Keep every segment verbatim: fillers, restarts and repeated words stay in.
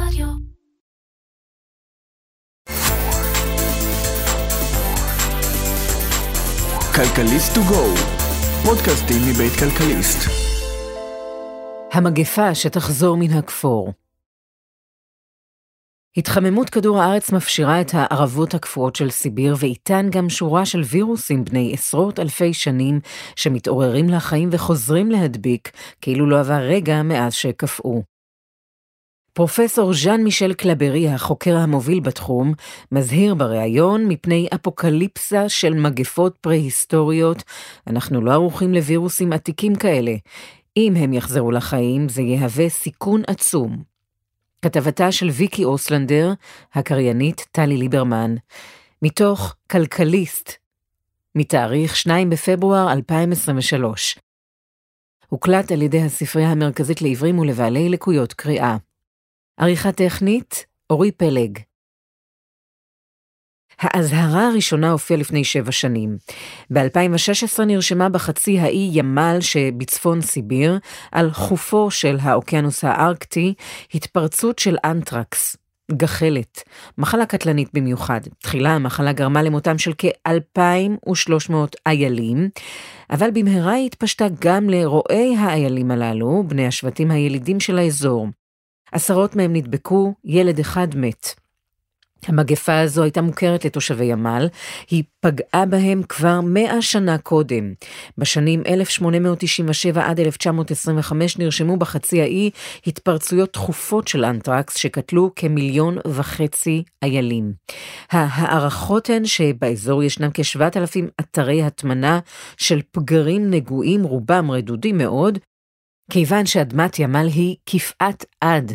רדיו. כלכליסט טו גו, פודקאסטים מבית כלכליסט. המגפה שתחזור מן הכפור. התחממות כדור הארץ מפשירה את הערבות הקפואות של סיביר, ואיתן גם שורה של וירוסים בני עשרות אלפי שנים שמתעוררים לחיים וחוזרים להדביק, כאילו לא עבר רגע מאז שקפאו. פרופסור ז'אן מישל קלברי, החוקר המוביל בתחום, מזהיר בריאיון מפני אפוקליפסה של מגפות פרה-היסטוריות. אנחנו לא ערוכים לווירוסים עתיקים כאלה. אם הם יחזרו לחיים, זה יהווה סיכון עצום. כתבתה של ויקי אוסלנדר, הקריינית טלי ליברמן, מתוך כלכליסט, מתאריך השני בפברואר אלפיים עשרים ושלוש. הוקלט על ידי הספרייה המרכזית לעיוורים ולבעלי לקויות קריאה. עריכה טכנית, אורי פלג. האזהרה הראשונה הופיעה לפני שבע שנים. ב-אלפיים ושש עשרה נרשמה בחצי האי ימל שבצפון סיביר, על חופו של האוקיינוס הארקטי, התפרצות של אנטרקס, גחלת, מחלה קטלנית במיוחד. תחילה המחלה גרמה למותם של כ-אלפיים ושלוש מאות איילים, אבל במהרה היא התפשטה גם לרועי האיילים הללו, בני השבטים הילידים של האזור. עשרות מהם נדבקו, ילד אחד מת. המגפה הזו הייתה מוכרת לתושבי ימל, היא פגעה בהם כבר מאה שנה קודם. בשנים אלף שמונה מאות תשעים ושבע עד אלף תשע מאות עשרים וחמש נרשמו בחצי האי התפרצויות תכופות של אנטרקס שקטלו כמיליון וחצי איילים. הערכות הן שבאזור ישנם כשבעת אלפים אתרי התמנה של פגרים נגועים, רובם רדודים מאוד, כיוון שאדמת ימל היא כפאת עד,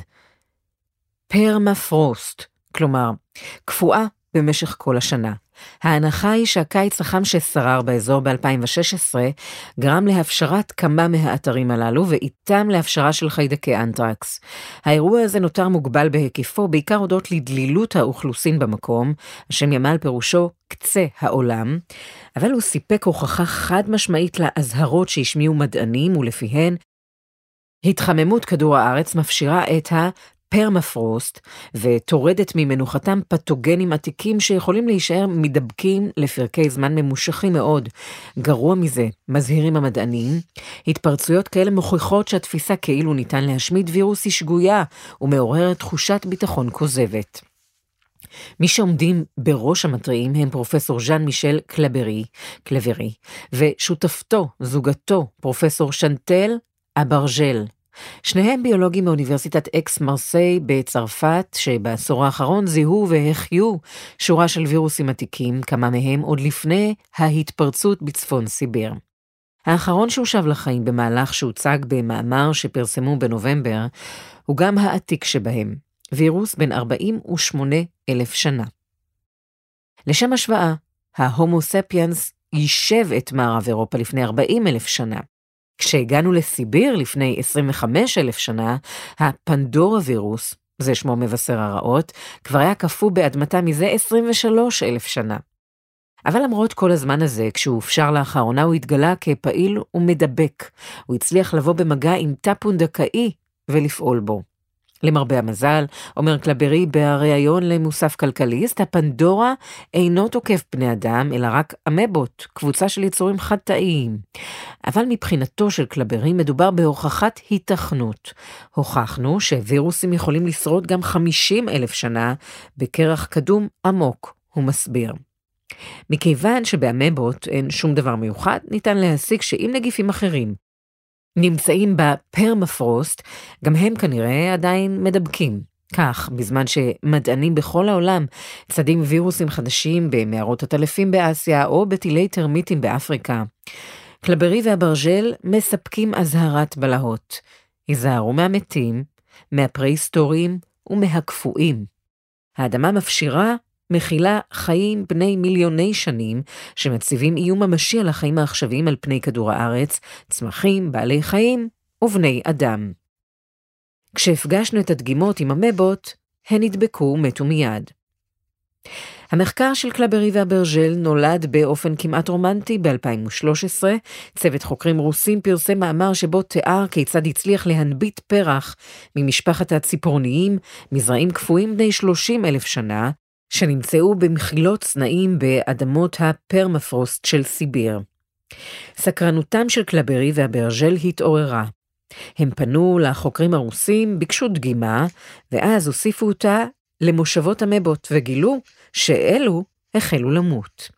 פרמפרוסט, כלומר, קפואה במשך כל השנה. ההנחה היא שהקיץ החם ששרר באזור ב-אלפיים ושש עשרה גרם להפשרת כמה מהאתרים הללו, ואיתם להפשרה של חיידקי אנטרקס. האירוע הזה נותר מוגבל בהיקפו, בעיקר הודות לדלילות האוכלוסין במקום, השם ימל פירושו קצה העולם, אבל הוא סיפק הוכחה חד משמעית להזהרות שהשמיעו מדענים, ולפיהן התחממות כדור הארץ מפשירה את הפרמפרוסט ותורדת ממנוחתם פתוגנים עתיקים שיכולים להישאר מדבקים לפרקי זמן ממושכים מאוד. גרוע מזה, מזהירים המדענים, התפרצויות כאלה מוכיחות שהתפיסה כאילו ניתן להשמיד וירוס היא שגויה ומעוררת תחושת ביטחון כוזבת. מי שעומדים בראש המטריים הם פרופסור ז'אן מישל קלברי, קלברי, ושותפתו, זוגתו, פרופסור שנטל אברג'ל. שניהם ביולוגים מאוניברסיטת אקס מרסיי בצרפת, שבעשור האחרון זיהו והחיו שורה של וירוסים עתיקים, כמה מהם עוד לפני ההתפרצות בצפון סיביר. האחרון שהושב לחיים במהלך שהוצג במאמר שפרסמו בנובמבר, הוא גם העתיק שבהם, וירוס בן ארבעים ושמונה אלף שנה. לשם השוואה, ההומו ספיאנס יישב את מערב אירופה לפני ארבעים אלף שנה. כשהגענו לסיביר לפני עשרים וחמישה אלף שנה, הפנדורה וירוס, זה שמו מבשר הרעות, כבר היה קפוא באדמתה מזה עשרים ושלושה אלף שנה. אבל למרות כל הזמן הזה, כשהוא הופשר לאחרונה, הוא התגלה כפעיל ומדבק. הוא הצליח לבוא במגע עם תא פונדקאי ולפעול בו. למרבה המזל, אומר קלברי בריאיון למוסף כלכליסט, הפנדורה אינו תוקף בני אדם, אלא רק אמבות, קבוצה של יצורים חד-תאיים. אבל מבחינתו של קלברי מדובר בהוכחת היתכנות. הוכחנו שווירוסים יכולים לשרוד גם חמישים אלף שנה בקרח קדום עמוק, הוא מסביר. מכיוון שבאמבות אין שום דבר מיוחד, ניתן להסיק שאם נגיפים אחרים נמצאים בפרמפרוסט, גם הם כנראה עדיין מדבקים. כך, בזמן שמדענים בכל העולם צדים וירוסים חדשים במערות הטלפים באסיה או בטילי טרמיטים באפריקה, קלברי והברג'ל מספקים אזהרת בלהות. היזהרו מהמתים, מהפרה-היסטוריים ומהקפואים. האדמה מפשירה מכילה חיים בני מיליוני שנים שמציבים איום ממשי על החיים העכשוויים על פני כדור הארץ, צמחים, בעלי חיים ובני אדם. כשהפגשנו את הדגימות עם אמבות, הן נדבקו ומתו מיד. המחקר של קלברי ואברג'ל נולד באופן כמעט רומנטי ב-אלפיים ושלוש עשרה. צוות חוקרים רוסים פרסם מאמר שבו תיאר כיצד הצליח להנביט פרח ממשפחת הציפורניים, מזרעים קפואים בני שלושים אלף שנה, שנמצאו במחילות צנעים באדמות הפרמפרוסט של סיביר. סקרנותם של קלברי ואברג'ל התעוררה. הם פנו לחוקרים הרוסים, ביקשו דגימה, ואז הוסיפו אותה למושבות המבות וגילו שאלו החלו למות.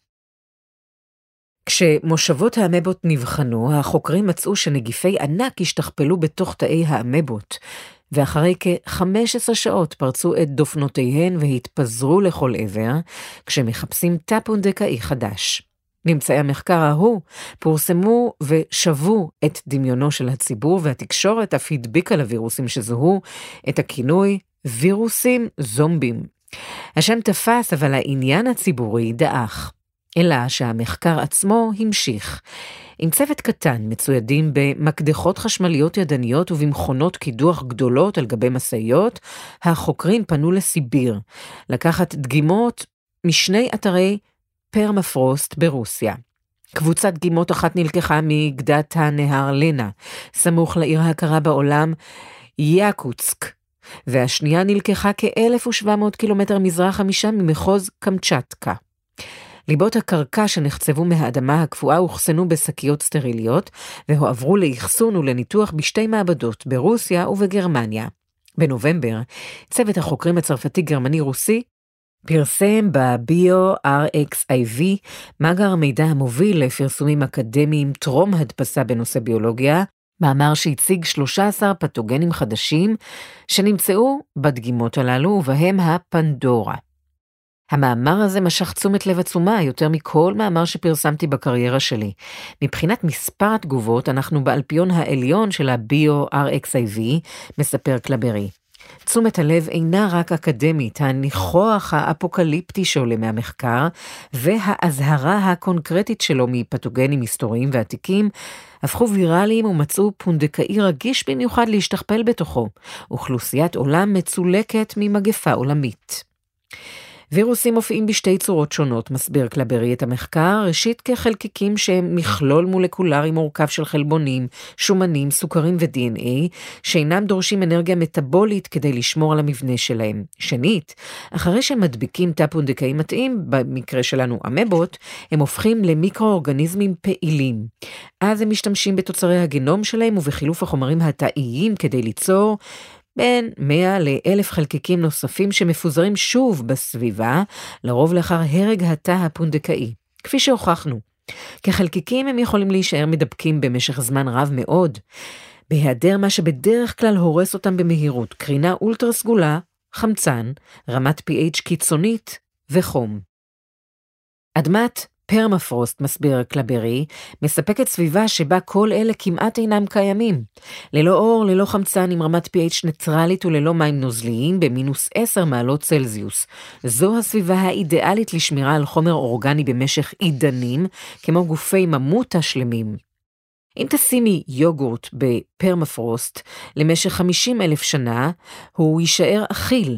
כשמושבות האמבות נבחנו, החוקרים מצאו שנגיפי ענק השתכפלו בתוך תאי האמבות, ואחרי כ-חמש עשרה שעות פרצו את דופנותיהן והתפזרו לכל עבר, כשמחפשים תא פונדקאי חדש. ממצאי המחקר ההוא פורסמו ושבו את דמיונו של הציבור, והתקשורת אף הדביקה לווירוסים שזוהו את הכינוי וירוסים זומבים. השם תפס, אבל העניין הציבורי דאח. אלא שהמחקר עצמו המשיך. עם צוות קטן מצוידים במקדחות חשמליות ידניות ובמכונות קידוח גדולות על גבי מסעיות, החוקרים פנו לסיביר, לקחת דגימות משני אתרי פרמפרוסט ברוסיה. קבוצת דגימות אחת נלקחה מגדת הנהר לנה, סמוך לעיר ההכרה בעולם יאקוצק, והשנייה נלקחה כ-אלף ושבע מאות קילומטר מזרחה משם ממחוז קמצ'טקה. ליבות הקרקע שנחצבו מהאדמה הקפואה הוחסנו בשקיות סטריליות, והועברו לאחסון ולניתוח בשתי מעבדות, ברוסיה ובגרמניה. בנובמבר, צוות החוקרים הצרפתי-גרמני-רוסי פרסם ב-ביו-אר אקס איי וי, מאגר המידע המוביל לפרסומים אקדמיים טרום הדפסה בנושא ביולוגיה, מאמר שהציג שלושה עשר פתוגנים חדשים שנמצאו בדגימות הללו, ובהם הפנדורה. המאמר הזה משך תשומת לב עצומה יותר מכל מאמר שפרסמתי בקריירה שלי. מבחינת מספר התגובות, אנחנו באלפיון העליון של ה-ביו-אר אקס איי וי, מספר קלברי. תשומת הלב אינה רק אקדמית, הניחוח האפוקליפטי שעולה מהמחקר, וההזהרה הקונקרטית שלו מפתוגנים היסטוריים ועתיקים, הפכו ויראליים ומצאו פונדקאי רגיש במיוחד להשתכפל בתוכו, אוכלוסיית עולם מצולקת ממגפה עולמית. וירוסים מופיעים בשתי צורות שונות, מסביר קלברי את המחקר, ראשית כחלקיקים שהם מכלול מולקולרי מורכב של חלבונים, שומנים, סוכרים ו-די אן איי, שאינם דורשים אנרגיה מטאבולית כדי לשמור על המבנה שלהם. שנית, אחרי שהם מדביקים תא פונדקאי מתאים, במקרה שלנו אמבות, הם הופכים למיקרואורגניזמים פעילים. אז הם משתמשים בתוצרי הגנום שלהם ובחילוף החומרים התאיים כדי ליצור בין מאה לאלף חלקיקים נוספים שמפוזרים שוב בסביבה, לרוב לאחר הרג התא הפונדקאי. כפי שהוכחנו, כחלקיקים הם יכולים להישאר מדבקים במשך זמן רב מאוד, בהיעדר מה שבדרך כלל הורס אותם במהירות, קרינה אולטרה סגולה, חמצן, רמת פי אייץ' קיצונית וחום. אדמת פרמפרוסט, מסביר קלברי, מספקת סביבה שבה כל אלה כמעט אינם קיימים. ללא אור, ללא חמצן, עם רמת פי אייץ' ניטרלית וללא מים נוזליים במינוס עשר מעלות צלזיוס. זו הסביבה האידיאלית לשמירה על חומר אורגני במשך עידנים, כמו גופי ממותה שלמים. אם תשימי יוגורט בפרמפרוסט למשך חמישים אלף שנה, הוא יישאר אכיל.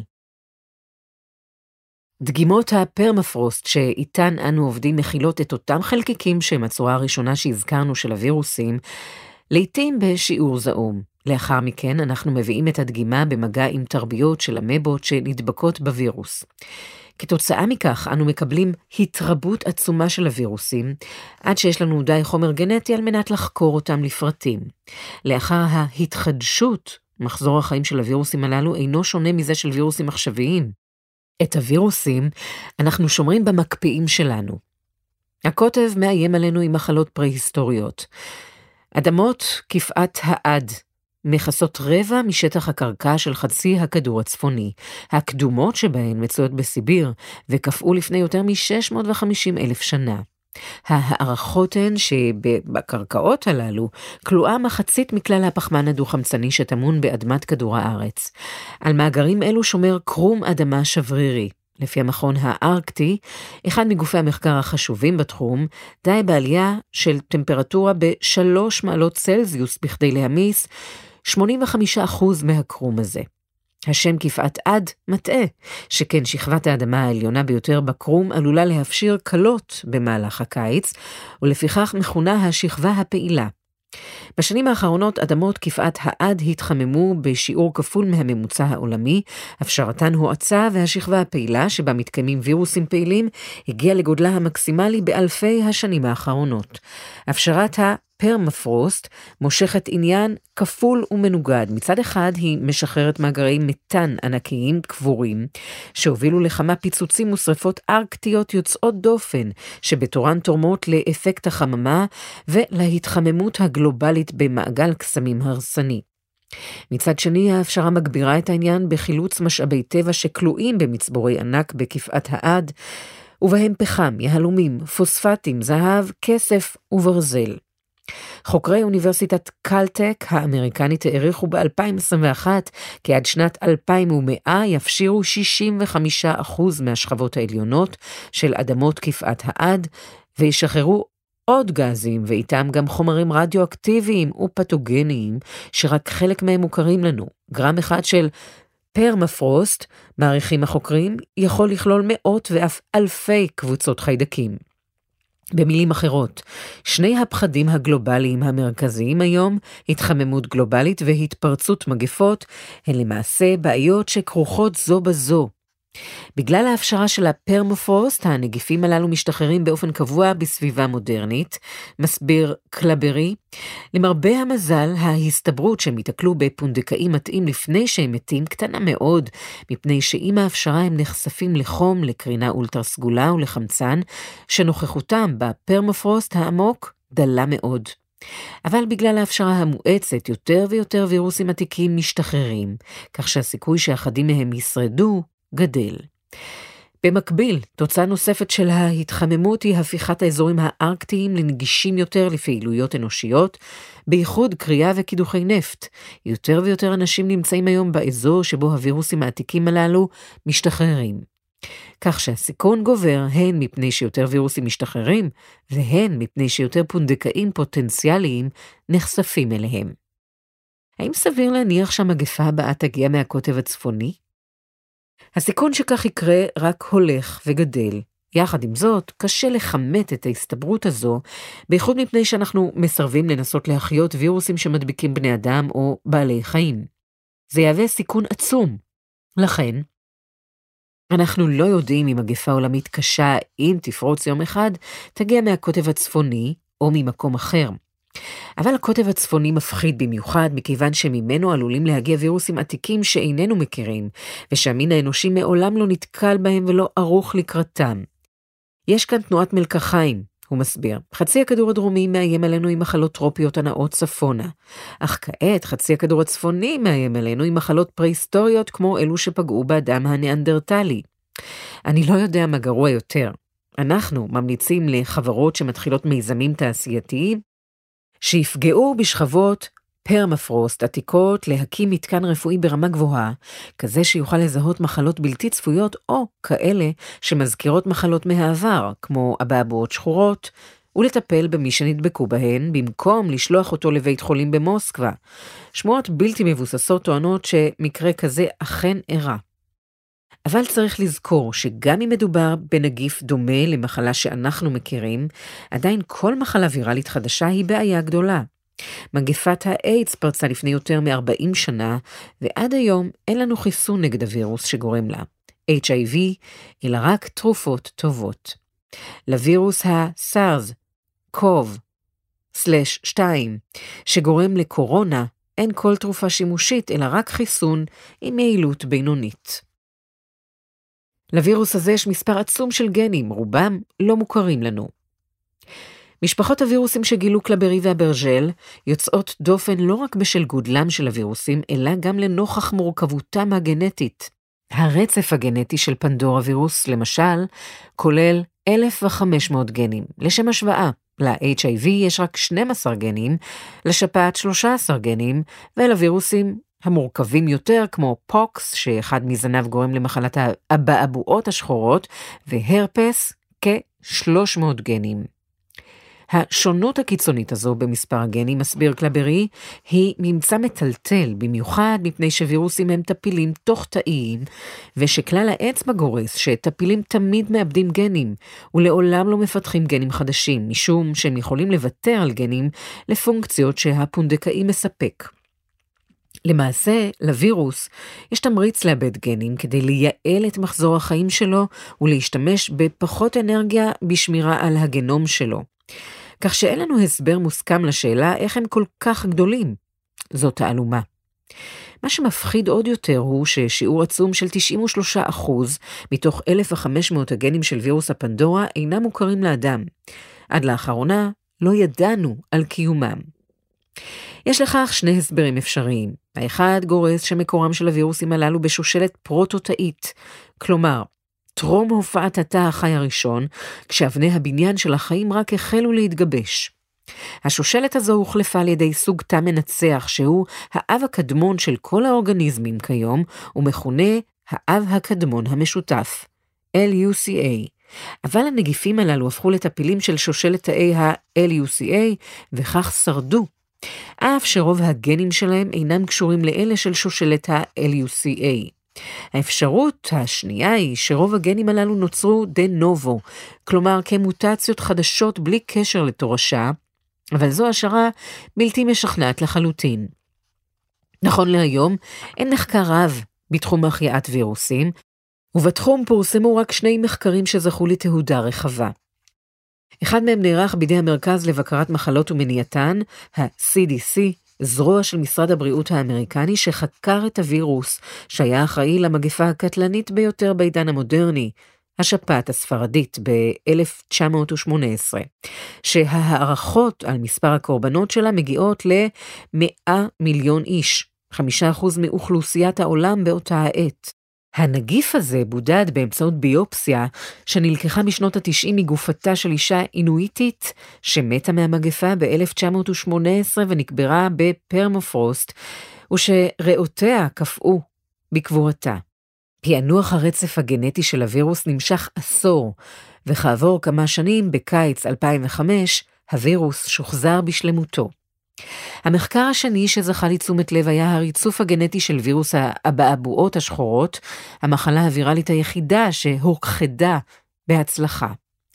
דגימות הפרמפרוסט שאיתן אנו עובדים מכילות את אותם חלקיקים שהם הצורה הראשונה שהזכרנו של הווירוסים, לעתים בשיעור זעום. לאחר מכן אנחנו מביאים את הדגימה במגע עם תרביות של אמבות שנדבקות בווירוס. כתוצאה מכך אנו מקבלים התרבות עצומה של הווירוסים, עד שיש לנו די חומר גנטי על מנת לחקור אותם לפרטים. לאחר ההתחדשות, מחזור החיים של הווירוסים הללו אינו שונה מזה של וירוסים עכשוויים. את הווירוסים אנחנו שומרים במקפיאים שלנו. הכותב מאיים עלינו עם מחלות פרה-היסטוריות. אדמות כפעת העד מכסות רבע משטח הקרקע של חצי הכדור הצפוני. הקדומות שבהן מצויות בסיביר וקפאו לפני יותר מ-שש מאות וחמישים אלף שנה. ההערכות הן שבקרקעות הללו כלואה מחצית מכלל הפחמן הדו-חמצני שטמון באדמת כדור הארץ. על מאגרים אלו שומר קרום אדמה שברירי. לפי המכון הארקטי, אחד מגופי המחקר החשובים בתחום, די בעלייה של טמפרטורה בשלוש מעלות צלזיוס בכדי להמיס שמונים וחמישה אחוז מהקרום הזה. השם כפעת עד מטעה, שכן שכבת האדמה העליונה ביותר בקרום עלולה להפשיר קלות במהלך הקיץ, ולפיכך מכונה השכבה הפעילה. בשנים האחרונות אדמות כפעת העד התחממו בשיעור כפול מהממוצע העולמי, הפשרתן הואצה והשכבה הפעילה שבה מתקיימים וירוסים פעילים הגיעה לגודלה המקסימלי באלפי השנים האחרונות. הפשרת הפרמפרוסט מושכת עניין כפול ומנוגד. מצד אחד היא משחררת מאגרי מתאן ענקיים קבורים שהובילו לכמה פיצוצים ושרפות ארקטיות יוצאות דופן שבתורן תורמות לאפקט החממה ולהתחממות הגלובלית במעגל קסמים הרסני. מצד שני, ההפשרה מגבירה את העניין בחילוץ משאבי טבע שכלואים במצבורי ענק בכפעת העד, ובהם פחם, יהלומים, פוספטים, זהב, כסף וברזל. חוקרי אוניברסיטת קלטק האמריקנית העריכו ב-אלפיים עשרים ואחת כי עד שנת אלפיים ומאה יפשירו שישים וחמישה אחוז מהשכבות העליונות של אדמות כפעת העד, וישחררו עוד גזים ואיתם גם חומרים רדיואקטיביים ופתוגניים שרק חלק מהם מוכרים לנו. גרם אחד של פרמפרוסט, מעריכים החוקרים, יכול לכלול מאות ואף אלפי קבוצות חיידקים. במילים אחרות, שני הפחדים הגלובליים המרכזיים היום, התחממות גלובלית והתפרצות מגפות, הן למעשה בעיות שכרוכות זו בזו. בגלל ההפשרה של הפרמפרוסט, הנגיפים הללו משתחררים באופן קבוע בסביבה מודרנית, מסביר קלברי. למרבה המזל, ההסתברות שהם יתקלו בפונדקאים מתאים לפני שהם מתים קטנה מאוד, מפני שעם ההפשרה הם נחשפים לחום, לקרינה אולטרה סגולה ולחמצן, שנוכחותם בפרמפרוסט העמוק דלה מאוד. אבל בגלל ההפשרה המואצת, יותר ויותר וירוסים עתיקים משתחררים, כך שהסיכוי שאחדים מהם ישרדו גדל. במקביל, תוצאה נוספת של ההתחממות היא הפיכת האזורים הארקטיים לנגישים יותר לפעילויות אנושיות, בייחוד קריאה וקידוחי נפט. יותר ויותר אנשים נמצאים היום באזור שבו הווירוסים העתיקים הללו משתחררים. כך שהסיכון גובר הן מפני שיותר וירוסים משתחררים, והן מפני שיותר פונדקאים פוטנציאליים נחשפים אליהם. האם סביר להניח שהמגפה הבאה תגיע מהקוטב הצפוני? הסיכון שכך יקרה רק הולך וגדל. יחד עם זאת, קשה לחמת את ההסתברות הזו, בייחוד מפני שאנחנו מסרבים לנסות להחיות וירוסים שמדביקים בני אדם או בעלי חיים. זה יהווה סיכון עצום. לכן, אנחנו לא יודעים אם מגפה עולמית קשה, אם תפרוץ יום אחד, תגיע מהקוטב הצפוני או ממקום אחר. אבל הקוטב הצפוני מפחיד במיוחד מכיוון שממנו עלולים להגיע וירוסים עתיקים שאיננו מכירים, ושהמין האנושי מעולם לא נתקל בהם ולא ערוך לקראתם. יש כאן תנועת מלקחיים, הוא מסביר. חצי הכדור הדרומי מאיים עלינו עם מחלות טרופיות הנאות צפונה, אך כעת חצי הכדור הצפוני מאיים עלינו עם מחלות פרה-היסטוריות כמו אלו שפגעו באדם הניאנדרטלי. אני לא יודע מה גרוע יותר. אנחנו ממליצים לחברות שמתחילות מיזמים תעשייתיים, שיפגעו בשכבות פרמפרוסט עתיקות להקים מתקן רפואי ברמה גבוהה, כזה שיוכל לזהות מחלות בלתי צפויות או כאלה שמזכירות מחלות מהעבר, כמו אבעבועות שחורות, ולטפל במי שנדבקו בהן, במקום לשלוח אותו לבית חולים במוסקבה. שמועות בלתי מבוססות טוענות שמקרה כזה אכן אירע. אבל צריך לזכור שגם אם מדובר בנגיף דומה למחלה שאנחנו מכירים, עדיין כל מחלה ויראלית חדשה היא בעיה גדולה. מגפת האיידס פרצה לפני יותר מ-ארבעים שנה, ועד היום אין לנו חיסון נגד הווירוס שגורם לה, אייץ' איי וי, אלא רק תרופות טובות. לווירוס ה-סארס, קוב, סלש שתיים, שגורם לקורונה, אין כל תרופה שימושית, אלא רק חיסון עם יעילות בינונית. לווירוס הזה יש מספר עצום של גנים, רובם לא מוכרים לנו. משפחות הווירוסים שגילו קלברי והברג'ל יוצאות דופן לא רק בשל גודלם של הווירוסים, אלא גם לנוכח מורכבותם הגנטית. הרצף הגנטי של פנדורה וירוס, למשל, כולל אלף וחמש מאות גנים. לשם השוואה, ל-אייץ' איי וי יש רק שנים עשר גנים, לשפעת שלושה עשר גנים, ולווירוסים המורכבים יותר, כמו פוקס, שאחד מזנב גורם למחלת האבעבועות השחורות, והרפס כ-שלוש מאות גנים. השונות הקיצונית הזו במספר הגנים, מסביר קלברי, היא ממצא מטלטל, במיוחד מפני שווירוסים הם טפילים תוך תאיים, ושכלל האצבע גורס שטפילים תמיד מאבדים גנים, ולעולם לא מפתחים גנים חדשים, משום שהם יכולים לוותר על גנים לפונקציות שהפונדקאי מספק. למעשה, לווירוס יש תמריץ לאבד גנים כדי לייעל את מחזור החיים שלו ולהשתמש בפחות אנרגיה בשמירה על הגנום שלו. כך שאין לנו הסבר מוסכם לשאלה איך הם כל כך גדולים. זאת תעלומה. מה שמפחיד עוד יותר הוא ששיעור עצום של תשעים ושלושה אחוז מתוך אלף וחמש מאות הגנים של וירוס הפנדורה אינם מוכרים לאדם. עד לאחרונה לא ידענו על קיומם. יש לכך שני הסברים אפשריים. האחד גורס שמקורם של הווירוסים הללו בשושלת פרוטוטאית, כלומר, טרום הופעת התא החי הראשון, כשאבני הבניין של החיים רק החלו להתגבש. השושלת הזו הוחלפה על ידי סוג תא מנצח, שהוא האב הקדמון של כל האורגניזמים כיום, ומכונה האב הקדמון המשותף, אל יו סי איי. אבל הנגיפים הללו הפכו לטפילים של שושלת תאי ה-אל יו סי איי, וכך שרדו. אף שרוב הגנים שלהם אינם קשורים לאלה של שושלת ה-אל יו סי איי. האפשרות השנייה היא שרוב הגנים הללו נוצרו דה נובו, כלומר כמוטציות חדשות בלי קשר לתורשה, אבל זו השערה בלתי משכנעת לחלוטין. נכון להיום, אין מחקר רב בתחום החייאת וירוסים, ובתחום פורסמו רק שני מחקרים שזכו לתהודה רחבה. אחד מהם נערך בידי המרכז לבקרת מחלות ומניעתן, ה-סי די סי, זרוע של משרד הבריאות האמריקני שחקר את הווירוס שהיה אחראי למגפה הקטלנית ביותר בעידן המודרני, השפעת הספרדית ב-אלף תשע מאות ושמונה עשרה, שההערכות על מספר הקורבנות שלה מגיעות ל-מאה מיליון איש, חמישה אחוז מאוכלוסיית העולם באותה העת. הנגיף הזה בודד באמצעות ביופסיה שנלקחה משנות ה-תשעים מגופתה של אישה אינואיטית שמתה מהמגפה ב-אלף תשע מאות ושמונה עשרה ונקברה בפרמופרוסט, ושריאותיה קפאו בקבורתה. פענוח הרצף הגנטי של הווירוס נמשך עשור, וכעבור כמה שנים, בקיץ אלפיים וחמש, הווירוס שוחזר בשלמותו. המחקר השני שזכה לתשומת לב היה הריצוף הגנטי של וירוס האבעבועות השחורות, המחלה הווירלית היחידה שהוכחדה בהצלחה.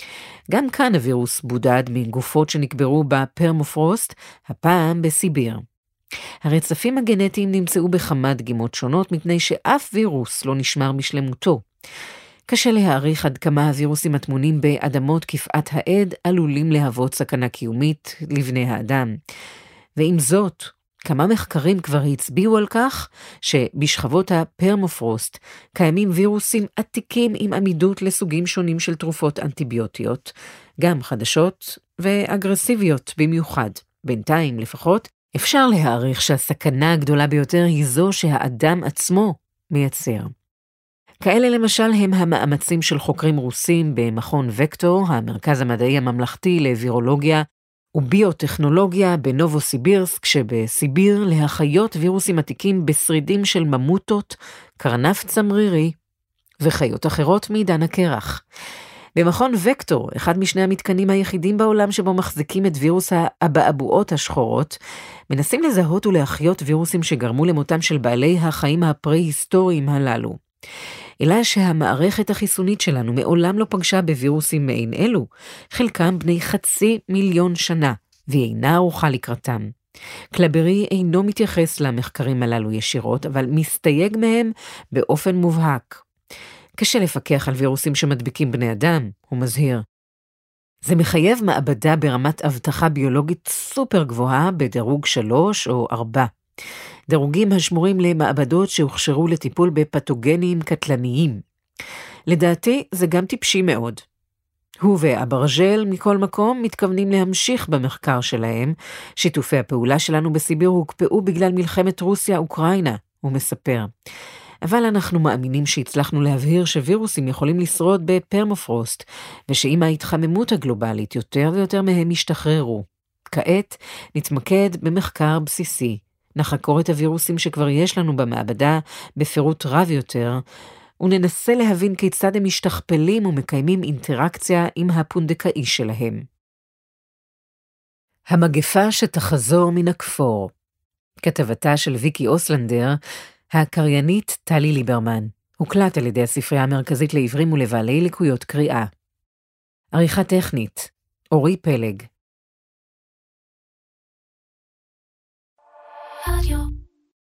גם כאן הווירוס בודד מגופות שנקברו בפרמופרוסט, הפעם בסיביר. הרצפים הגנטיים נמצאו בכמה דגימות שונות, מפני שאף וירוס לא נשמר בשלמותו. קשה להעריך עד כמה הווירוסים התמונים באדמות כפעת העד עלולים להוות סכנה קיומית לבני האדם. ועם זאת, כמה מחקרים כבר הצביעו על כך שבשכבות הפרמופרוסט קיימים וירוסים עתיקים עם עמידות לסוגים שונים של תרופות אנטיביוטיות, גם חדשות ואגרסיביות במיוחד. בינתיים לפחות, אפשר להעריך שהסכנה הגדולה ביותר היא זו שהאדם עצמו מייצר. כאלה למשל הם המאמצים של חוקרים רוסים במכון וקטור, המרכז המדעי הממלכתי לווירולוגיה וביוטכנולוגיה בנובוסיבירסק שבסיביר, להחיות וירוסים עתיקים בשרידים של ממוטות, קרנף צמרירי וחיות אחרות מעידן הקרח. במכון וקטור, אחד משני המתקנים היחידים בעולם שבו מחזיקים את וירוס האבעבועות השחורות, מנסים לזהות ולהחיות וירוסים שגרמו למותם של בעלי החיים הפרה-היסטוריים הללו. אלא שהמערכת החיסונית שלנו מעולם לא פגשה בווירוסים מעין אלו, חלקם בני חצי מיליון שנה, והיא אינה ערוכה לקראתם. קלברי אינו מתייחס למחקרים הללו ישירות, אבל מסתייג מהם באופן מובהק. קשה לפקח על וירוסים שמדביקים בני אדם, הוא מזהיר. זה מחייב מעבדה ברמת אבטחה ביולוגית סופר גבוהה בדירוג שלוש או ארבע. דירוגים השמורים למעבדות שהוכשרו לטיפול בפתוגנים קטלניים. לדעתי זה גם טיפשי מאוד. הוא והברג'ל מכל מקום מתכוונים להמשיך במחקר שלהם. שיתופי הפעולה שלנו בסיביר הוקפאו בגלל מלחמת רוסיה-אוקראינה, הוא מספר. אבל אנחנו מאמינים שהצלחנו להבהיר שווירוסים יכולים לשרוד בפרמופרוסט, ושאם ההתחממות הגלובלית יותר ויותר מהם ישתחררו. כעת נתמקד במחקר בסיסי. נחקור את הווירוסים שכבר יש לנו במעבדה בפירוט רב יותר, וננסה להבין כיצד הם משתכפלים ומקיימים אינטראקציה עם הפונדקאי שלהם. המגפה שתחזור מן הכפור. כתבתה של ויקי אוסלנדר, הקריינית טלי ליברמן. הוקלט על ידי הספרייה המרכזית לעברים ולבעלי לקויות קריאה. עריכה טכנית, אורי פלג.